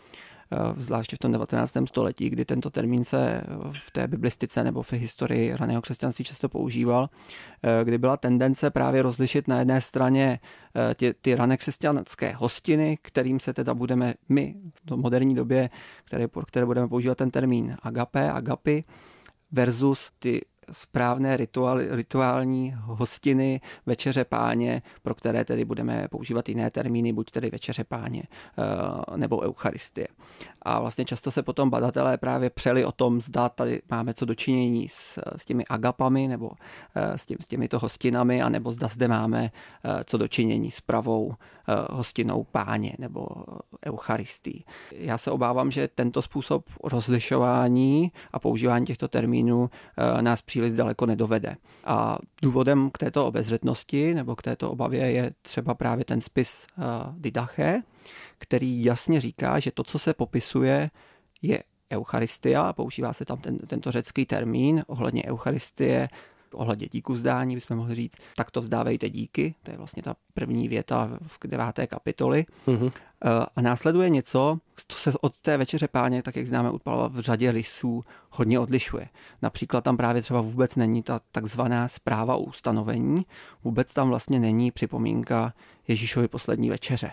zvláště v tom 19. století, kdy tento termín se v té biblistice nebo v historii raného křesťanství často používal, kdy byla tendence právě rozlišit na jedné straně ty rané křesťanské hostiny, kterým se teda budeme my v moderní době, které budeme používat ten termín agapy, versus ty správné rituální hostiny večeře Páně, pro které tedy budeme používat jiné termíny, buď tedy večeře Páně nebo eucharistie. A vlastně často se potom badatelé právě přeli o tom, zda tady máme co dočinění s těmi agapami nebo s těmito hostinami, anebo zda zde máme co dočinění s pravou hostinou Páně nebo eucharistii. Já se obávám, že tento způsob rozlišování a používání těchto termínů nás příliš daleko nedovede. A důvodem k této obezřetnosti nebo k této obavě je třeba právě ten spis Didache, který jasně říká, že to, co se popisuje, je eucharistia, používá se tam tento řecký termín ohledně eucharistie, ohledně díku vzdání, bychom mohli říct, tak to vzdávejte díky, to je vlastně ta první věta v 9. kapitoli. A následuje něco, co se od té večeře Páně, tak jak známe od Pavla, v řadě lisů hodně odlišuje. Například tam právě třeba vůbec není ta takzvaná zpráva o ustanovení, vůbec tam vlastně není připomínka Ježíšovy poslední večeře.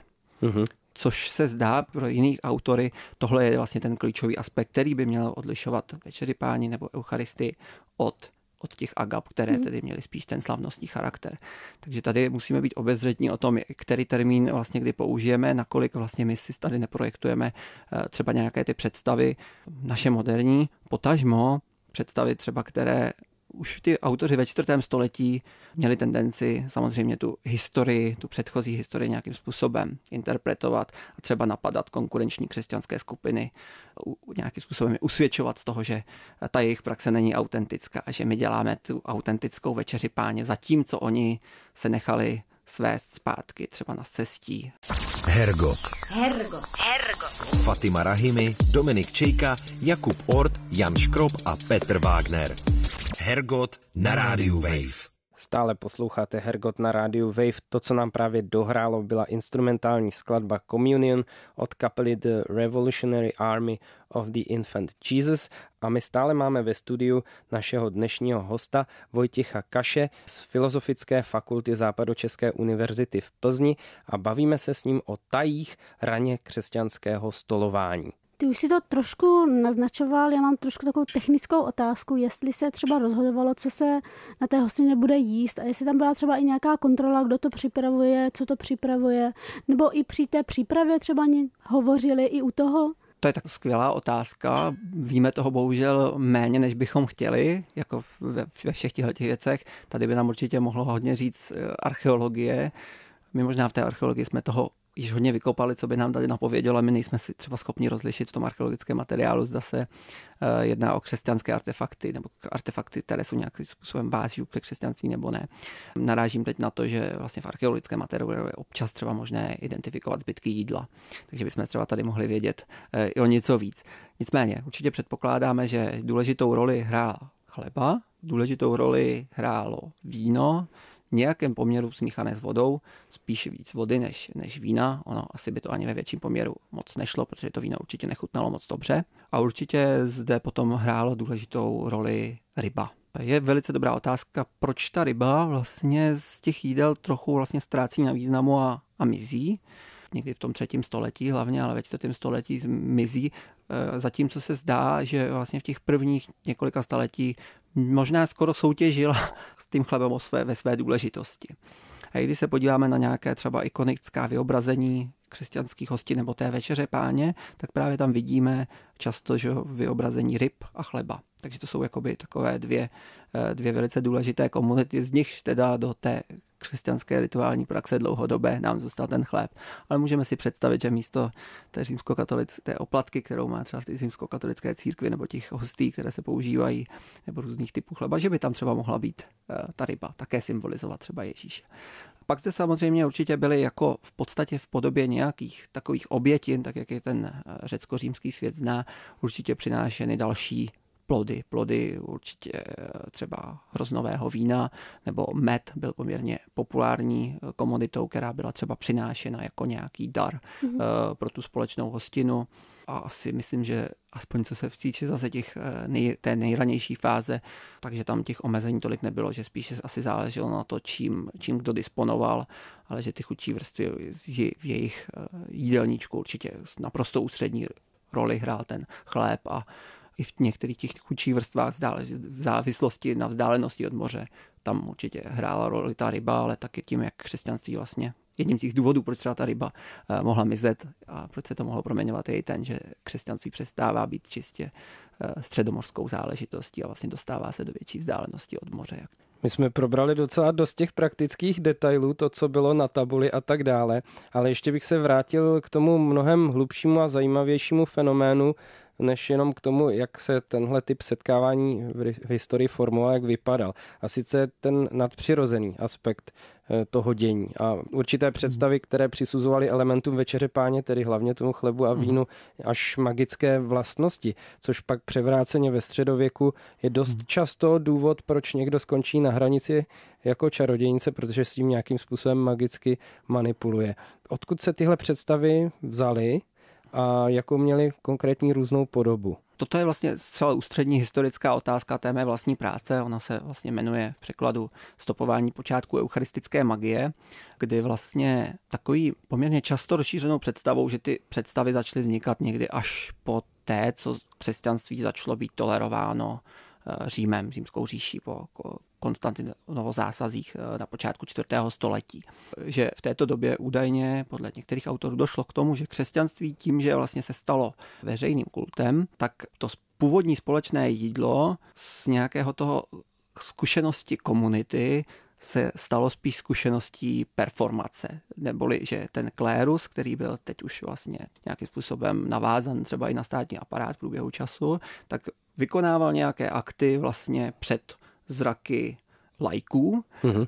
Což se zdá pro jiných autory, tohle je vlastně ten klíčový aspekt, který by měl odlišovat večeři Páni nebo eucharistii od těch agap, které tedy měly spíš ten slavnostní charakter. Takže tady musíme být obezřetní o tom, který termín vlastně kdy použijeme, nakolik vlastně my si tady neprojektujeme třeba nějaké ty představy naše moderní, potažmo představy třeba, které už ty autoři ve 4. století měli tendenci samozřejmě tu historii, tu předchozí historii nějakým způsobem interpretovat a třeba napadat konkurenční křesťanské skupiny, nějakým způsobem usvědčovat z toho, že ta jejich praxe není autentická a že my děláme tu autentickou večeři Páně, zatímco oni se nechali svést zpátky třeba na cestí.
Hergot. Fatima Rahimi, Dominik Čejka, Jakub Ort, Jan Škrob a Petr Wagner. Hergot na rádiu Wave.
Stále posloucháte Hergot na rádiu Wave. To, co nám právě dohrálo, byla instrumentální skladba Communion od kapely The Revolutionary Army of the Infant Jesus a my stále máme ve studiu našeho dnešního hosta Vojtěcha Kaše z Filozofické fakulty Západočeské univerzity v Plzni a bavíme se s ním o tajích raně křesťanského stolování.
Ty už si to trošku naznačoval, já mám trošku takovou technickou otázku, jestli se třeba rozhodovalo, co se na té hostině bude jíst a jestli tam byla třeba i nějaká kontrola, kdo to připravuje, co to připravuje, nebo i při té přípravě třeba hovořili i u toho?
To je tak skvělá otázka. Víme toho bohužel méně, než bychom chtěli, jako ve všech těchto věcech. Tady by nám určitě mohlo hodně říct archeologie. My možná v té archeologii jsme toho již hodně vykopali, co by nám tady napovědělo, ale my nejsme si třeba schopni rozlišit v tom archeologickém materiálu, zda se jedná o křesťanské artefakty nebo artefakty, které jsou nějakým způsobem váží ke křesťanství nebo ne. Narážím teď na to, že vlastně v archeologickém materiálu je občas třeba možné identifikovat zbytky jídla, takže bychom třeba tady mohli vědět i o něco víc. Nicméně určitě předpokládáme, že důležitou roli hrál chleba, důležitou roli hrálo víno, nějakém poměru smíchané s vodou, spíš víc vody než vína. Ono asi by to ani ve větším poměru moc nešlo, protože to víno určitě nechutnalo moc dobře. A určitě zde potom hrálo důležitou roli ryba. Je velice dobrá otázka, proč ta ryba vlastně z těch jídel trochu vlastně ztrácí na významu a mizí. Někdy v tom 3. století hlavně, ale ve 4. století mizí. Zatímco se zdá, že vlastně v těch prvních několika století možná skoro soutěžila s tím chlebem ve své důležitosti. A když se podíváme na nějaké třeba ikonická vyobrazení křesťanských hostí nebo té večeře Páně, tak právě tam vidíme často, že vyobrazení ryb a chleba. Takže to jsou jakoby takové dvě velice důležité komunity, z nichž teda do té křesťanské rituální praxe dlouhodobé nám zůstal ten chléb. Ale můžeme si představit, že místo té oplatky, kterou má třeba v té římskokatolické církvi nebo těch hostí, které se používají, nebo různých typů chleba, že by tam třeba mohla být ta ryba, také symbolizovat třeba Ježíše. Pak zde samozřejmě určitě byly jako v podstatě v podobě nějakých takových obětin, tak jak je ten řecko-římský svět zná, určitě přinášeny další plody určitě třeba hroznového vína, nebo med byl poměrně populární komoditou, která byla třeba přinášena jako nějaký dar pro tu společnou hostinu. A asi myslím, že aspoň co se týče zase té nejranější fáze, takže tam těch omezení tolik nebylo, že spíše asi záleželo na to, čím kdo disponoval, ale že ty chudší vrstvy v jejich jídelníčku určitě naprosto ústřední roli hrál ten chléb a i v některých těch chudších vrstvách v závislosti na vzdálenosti od moře tam určitě hrála roli ta ryba, ale taky tím, jak křesťanství vlastně jedním z těch důvodů, proč třeba ta ryba mohla mizet a proč se to mohlo proměňovat, je i ten, že křesťanství přestává být čistě středomořskou záležitostí a vlastně dostává se do větší vzdálenosti od moře.
My jsme probrali docela dost těch praktických detailů, to, co bylo na tabuli a tak dále, ale ještě bych se vrátil k tomu mnohem hlubšímu a zajímavějšímu fenoménu, než jenom k tomu, jak se tenhle typ setkávání v historii formoval, jak vypadal. A sice ten nadpřirozený aspekt toho dění a určité představy, které přisuzovaly elementům Večeře Páně, tedy hlavně tomu chlebu a vínu, až magické vlastnosti, což pak převráceně ve středověku je dost často důvod, proč někdo skončí na hranici jako čarodějnice, protože s tím nějakým způsobem magicky manipuluje. Odkud se tyhle představy vzaly a jakou měli konkrétní různou podobu?
Toto je vlastně zcela ústřední historická otázka té mé vlastní práce. Ona se vlastně jmenuje v překladu Stopování počátku eucharistické magie, kdy vlastně takový poměrně často rozšířenou představou, že ty představy začaly vznikat někdy až po té, co křesťanství začalo být tolerováno Římem, Římskou říší po Konstantinovo zásazích na počátku 4. století. Že v této době údajně podle některých autorů došlo k tomu, že křesťanství tím, že vlastně se stalo veřejným kultem, tak to původní společné jídlo z nějakého toho zkušenosti komunity se stalo spíš zkušeností performace. Neboli, že ten klérus, který byl teď už vlastně nějakým způsobem navázan třeba i na státní aparát v průběhu času, tak vykonával nějaké akty vlastně před zraky laiků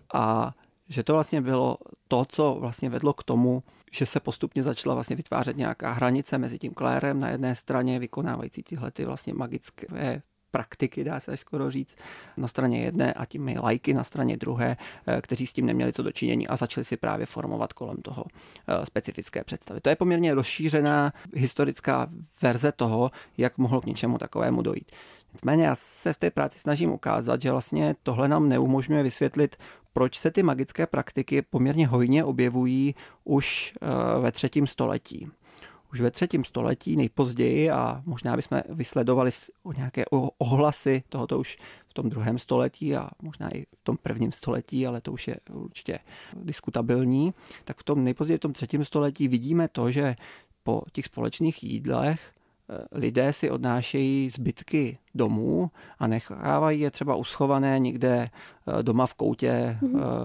a že to vlastně bylo to, co vlastně vedlo k tomu, že se postupně začala vlastně vytvářet nějaká hranice mezi tím klérem na jedné straně, vykonávající tyhle ty vlastně magické praktiky, dá se až skoro říct, na straně jedné a těmi laiky na straně druhé, kteří s tím neměli co dočinění a začali si právě formovat kolem toho specifické představy. To je poměrně rozšířená historická verze toho, jak mohlo k něčemu takovému dojít. Nicméně já se v té práci snažím ukázat, že vlastně tohle nám neumožňuje vysvětlit, proč se ty magické praktiky poměrně hojně objevují už ve 3. století. Už ve 3. století nejpozději a možná bychom vysledovali nějaké ohlasy tohoto už v tom 2. století a možná i v tom 1. století, ale to už je určitě diskutabilní, tak v tom nejpozději v tom 3. století vidíme to, že po těch společných jídlech lidé si odnášejí zbytky domů a nechávají je třeba uschované někde doma v koutě,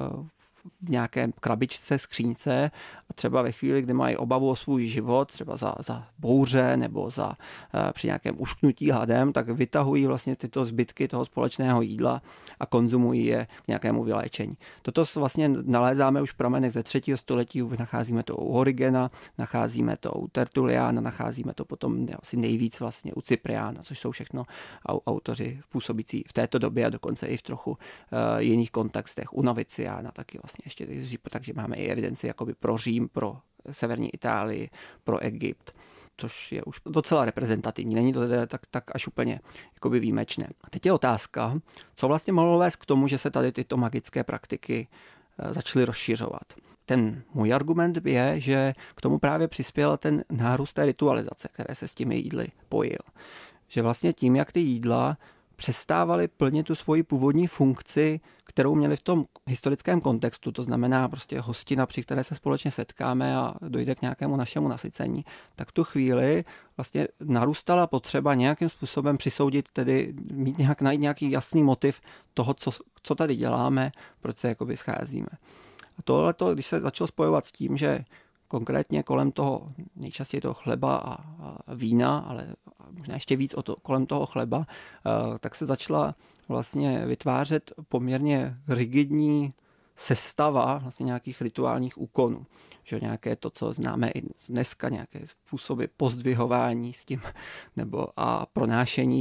v nějaké krabičce, skřínce a třeba ve chvíli, kdy mají obavu o svůj život, třeba za bouře nebo při nějakém ušknutí hadem, tak vytahují vlastně tyto zbytky toho společného jídla a konzumují je k nějakému vyléčení. Toto vlastně nalézáme už v pramenech ze 3. století, nacházíme to u Origena, nacházíme to u Tertuliana, nacházíme to potom asi nejvíc vlastně u Cypriana, což jsou všechno autoři působící v této době a dokonce i v trochu jiných kontextech. U Noviciána taky vlastně ještě, takže máme i evidenci jakoby pro Řím, pro severní Itálii, pro Egypt, což je už docela reprezentativní. Není to tedy tak až úplně jakoby výjimečné. A teď je otázka, co vlastně mohlo vést k tomu, že se tady tyto magické praktiky začaly rozšiřovat. Ten můj argument je, že k tomu právě přispěl ten nárůst té ritualizace, které se s těmi jídly pojil. Že vlastně tím, jak ty jídla přestávaly plnit tu svoji původní funkci, kterou měli v tom historickém kontextu, to znamená prostě hostina, při které se společně setkáme a dojde k nějakému našemu nasycení, tak v tu chvíli vlastně narůstala potřeba nějakým způsobem přisoudit, tedy najít nějaký jasný motiv toho, co tady děláme, proč se jakoby scházíme. A tohleto, když se začalo spojovat s tím, že konkrétně kolem toho, nejčastěji toho chleba a vína, ale možná ještě víc kolem toho chleba, tak se začala vlastně vytvářet poměrně rigidní sestava vlastně nějakých rituálních úkonů. Že nějaké to, co známe i dneska, nějaké způsoby pozdvihování s tím, nebo a pronášení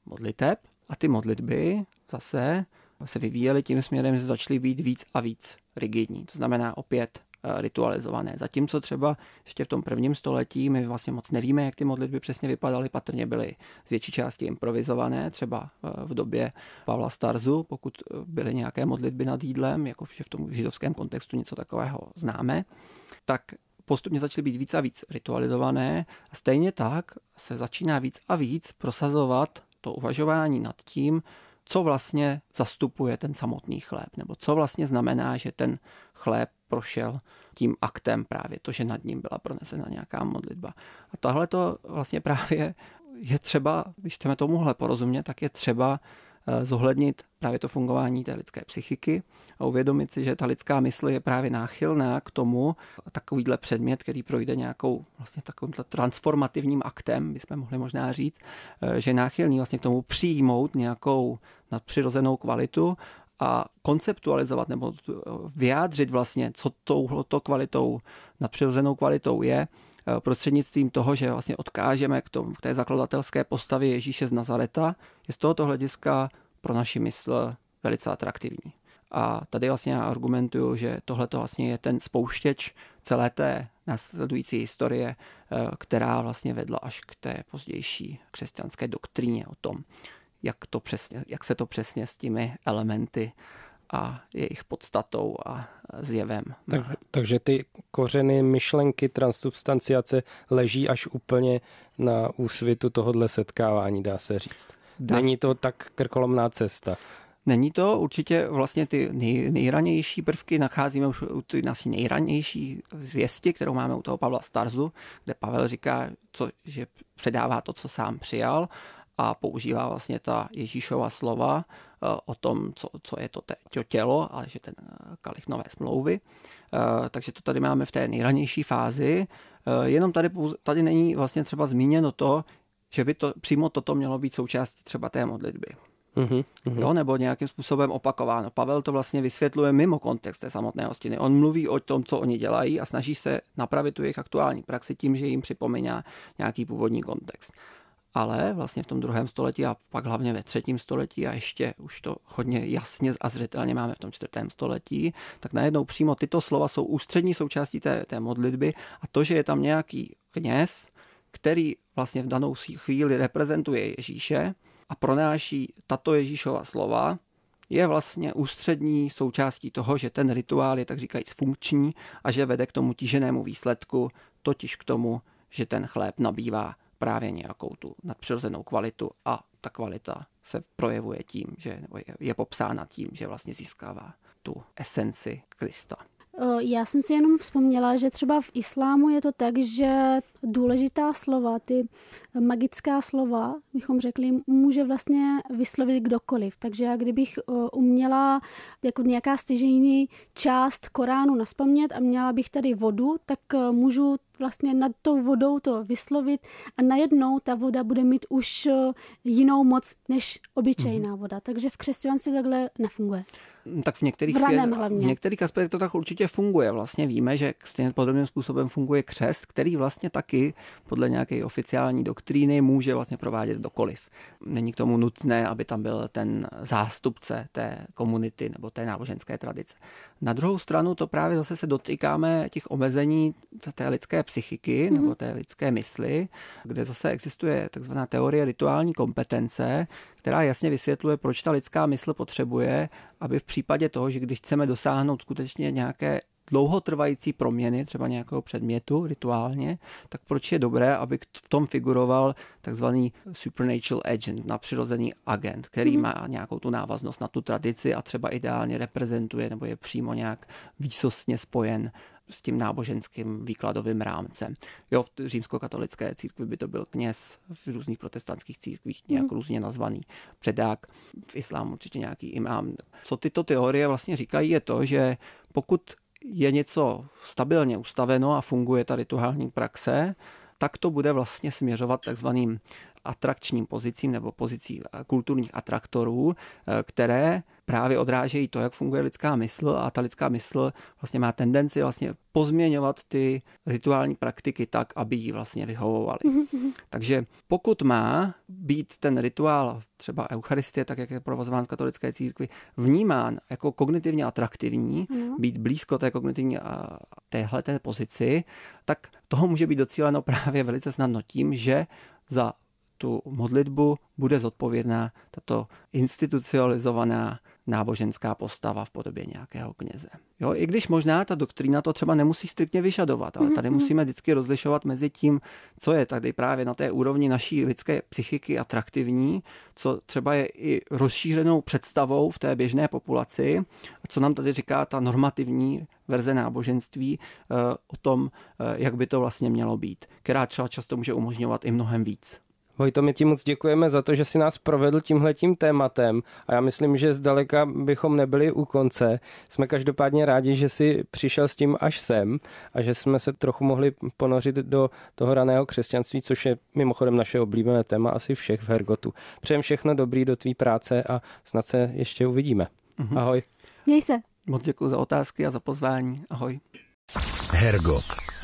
modliteb a ty modlitby zase se vyvíjely tím směrem, že začaly být víc a víc rigidní. To znamená opět ritualizované. Zatímco třeba ještě v tom 1. století my vlastně moc nevíme, jak ty modlitby přesně vypadaly, patrně byly z větší části improvizované, třeba v době Pavla Starzu, pokud byly nějaké modlitby nad jídlem, jako v tom židovském kontextu něco takového známe, tak postupně začaly být víc a víc ritualizované a stejně tak se začíná víc a víc prosazovat to uvažování nad tím, co vlastně zastupuje ten samotný chléb, nebo co vlastně znamená, že ten chléb prošel tím aktem právě to, že nad ním byla pronesena nějaká modlitba. A tohle to vlastně právě je třeba, když chceme tomuhle porozumět, tak je třeba zohlednit právě to fungování té lidské psychiky a uvědomit si, že ta lidská mysl je právě náchylná k tomu, takovýhle předmět, který projde nějakou vlastně takovýmhle transformativním aktem, bychom mohli možná říct, že je náchylný vlastně k tomu přijmout nějakou nadpřirozenou kvalitu a konceptualizovat nebo vyjádřit vlastně, co touhleto kvalitou, nadpřirozenou kvalitou je, prostřednictvím toho, že vlastně odkážeme k té zakladatelské postavě Ježíše z Nazareta, je z tohoto hlediska pro naši mysl velice atraktivní. A tady vlastně já argumentuju, že tohleto vlastně je ten spouštěč celé té následující historie, která vlastně vedla až k té pozdější křesťanské doktríně o tom, jak se to přesně s těmi elementy a jejich podstatou a zjevem.
Takže ty kořeny myšlenky transubstanciace leží až úplně na úsvitu tohodle setkávání, dá se říct. Není to tak krkolomná cesta.
Není to, určitě vlastně ty nejranější prvky nacházíme už u ty naší nejranější zvěsti, kterou máme u toho Pavla Starzu, kde Pavel říká, že předává to, co sám přijal, a používá vlastně ta Ježíšova slova o tom, co je to tělo, ale že ten kalich nové smlouvy. Takže to tady máme v té nejranější fázi. Jenom tady není vlastně třeba zmíněno to, že by to přímo toto mělo být součástí třeba té modlitby. Jo, nebo nějakým způsobem opakováno. Pavel to vlastně vysvětluje mimo kontext té samotné hostiny. On mluví o tom, co oni dělají a snaží se napravit tu jejich aktuální praxi tím, že jim připomíná nějaký původní kontext. Ale vlastně v tom 2. století a pak hlavně ve 3. století a ještě už to hodně jasně a zřetelně máme v tom 4. století, tak najednou přímo tyto slova jsou ústřední součástí té modlitby a to, že je tam nějaký kněz, který vlastně v danou chvíli reprezentuje Ježíše a pronáší tato Ježíšova slova, je vlastně ústřední součástí toho, že ten rituál je tak říkajíc funkční a že vede k tomu tíženému výsledku, totiž k tomu, že ten chléb nabývá právě nějakou tu nadpřirozenou kvalitu a ta kvalita se projevuje tím, že je popsána tím, že vlastně získává tu esenci Krista.
Já jsem si jenom vzpomněla, že třeba v islámu je to tak, že důležitá slova, ty magická slova, bychom řekli, může vlastně vyslovit kdokoliv. Takže já kdybych uměla jako nějaká stěžejní část Koránu nazpamět a měla bych tady vodu, tak můžu vlastně nad tou vodou to vyslovit a najednou ta voda bude mít už jinou moc než obyčejná voda. Takže v křesťanství takhle nefunguje.
Tak v některých aspektech to tak určitě funguje. Vlastně víme, že stejně podobným způsobem funguje křest, který vlastně taky podle nějaké oficiální doktríny může vlastně provádět kdokoliv. Není k tomu nutné, aby tam byl ten zástupce té komunity nebo té náboženské tradice. Na druhou stranu to právě zase se dotýkáme těch omezení té lidské psychiky nebo té lidské mysli, kde zase existuje takzvaná teorie rituální kompetence, která jasně vysvětluje, proč ta lidská mysl potřebuje, aby v případě toho, že když chceme dosáhnout skutečně nějaké dlouhotrvající proměny třeba nějakého předmětu rituálně, tak proč je dobré, aby v tom figuroval takzvaný supernatural agent, nadpřirozený agent, který má nějakou tu návaznost na tu tradici a třeba ideálně reprezentuje nebo je přímo nějak výsostně spojen s tím náboženským výkladovým rámcem. Jo, v římskokatolické církvi by to byl kněz, v různých protestantských církvích nějak různě nazvaný předák, v islámu určitě nějaký imám. Co tyto teorie vlastně říkají, je to, že pokud je něco stabilně ustaveno a funguje ta rituální praxe, tak to bude vlastně směřovat takzvaným atrakčním pozicím nebo pozicí kulturních atraktorů, které právě odrážejí to, jak funguje lidská mysl, a ta lidská mysl vlastně má tendenci vlastně pozměňovat ty rituální praktiky tak, aby jí vlastně vyhovovaly. Takže pokud má být ten rituál, třeba Eucharistie, tak jak je provozován v katolické církvi, vnímán jako kognitivně atraktivní, být blízko té kognitivní téhleté pozici, tak toho může být docíleno právě velice snadno tím, že za tu modlitbu bude zodpovědná tato institucionalizovaná náboženská postava v podobě nějakého kněze. Jo, i když možná ta doktrína to třeba nemusí striktně vyžadovat, ale tady musíme vždycky rozlišovat mezi tím, co je tady právě na té úrovni naší lidské psychiky atraktivní, co třeba je i rozšířenou představou v té běžné populaci, a co nám tady říká ta normativní verze náboženství o tom, jak by to vlastně mělo být, která třeba často může umožňovat i mnohem víc.
Vojto, my ti moc děkujeme za to, že jsi nás provedl tímhletím tématem a já myslím, že zdaleka bychom nebyli u konce. Jsme každopádně rádi, že jsi přišel s tím až sem a že jsme se trochu mohli ponořit do toho raného křesťanství, což je mimochodem naše oblíbené téma asi všech v Hergotu. Přejem všechno dobrý do tvý práce a snad se ještě uvidíme. Ahoj.
Měj se.
Moc děkuji za otázky a za pozvání. Ahoj.
Hergot.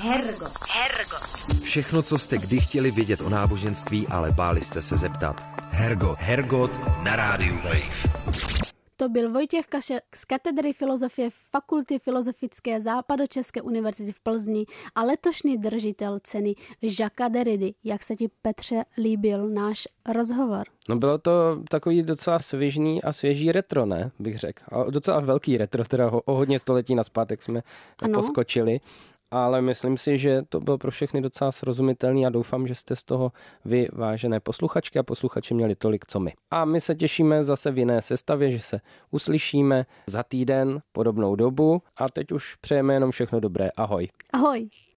Všechno, co jste kdy chtěli vědět o náboženství, ale báli jste se zeptat. Hergot na rádiu Wave.
To byl Vojtěch Kašek z katedry filozofie Fakulty filozofické Západočeské univerzity v Plzni a letošní držitel ceny Jacques Derrida. Jak se ti, Petře, líbil náš rozhovor?
No bylo to takový docela svěžný a svěží retro, ne, bych řekl. A docela velký retro, teda o hodně století nazpátek jsme poskočili. Ale myslím si, že to bylo pro všechny docela srozumitelný a doufám, že jste z toho vy, vážené posluchačky a posluchači, měli tolik, co my. A my se těšíme zase v jiné sestavě, že se uslyšíme za týden, podobnou dobu a teď už přejeme jenom všechno dobré. Ahoj.
Ahoj.